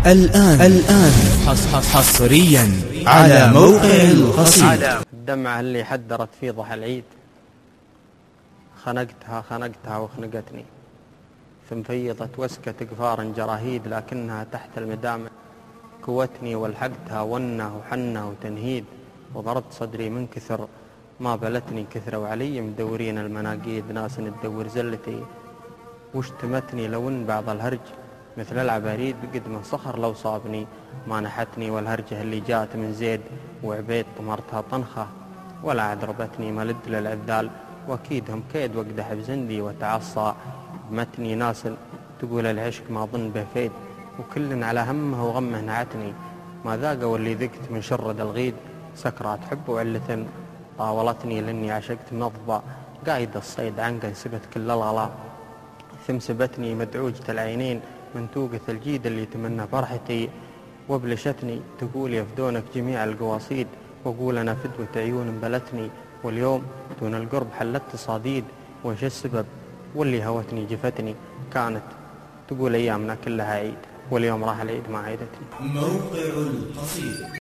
الآن حصريا على موقع القصيد. الدمعة اللي حدرت في ضحى العيد خنقتها وخنقتني، ثم فيضت وسكت قفار جراهيد، لكنها تحت المدامع كوتني والحقتها ونه وحنه وتنهيد. وضربت صدري من كثر ما بلتني كثرة، وعلي مدورين المناقيد ناس تدور زلتي، واشتمتني لو ان بعض الهرج مثل العباريد بقد من صخر لو صابني ما نحتني. والهرجة اللي جات من زيد وعبيد طمرتها طنخة، ولا عذربتني ملد للعذال واكيدهم كيد واقدح بزندي وتعصى بمتني. ناس تقول العشق ما ظن به فيد، وكل على همه وغمه نعتني. ما ذاق واللي ذقت من شرد الغيد، سكرات حب وعلة طاولتني لاني عشقت منضبة قايد الصيد عنقا سبت كل الغلا. ثم سبتني مدعوجة العينين من توقة الجيد اللي تمنى فرحتي، وابلشتني تقول يفدونك جميع القواصيد، وقول أنا فدوة عيون بلتني. واليوم دون القرب حلت صديد، وش السبب واللي هوتني جفتني. كانت تقول أيامنا كلها عيد، واليوم راح العيد ما عيدتني. موقع القصيد.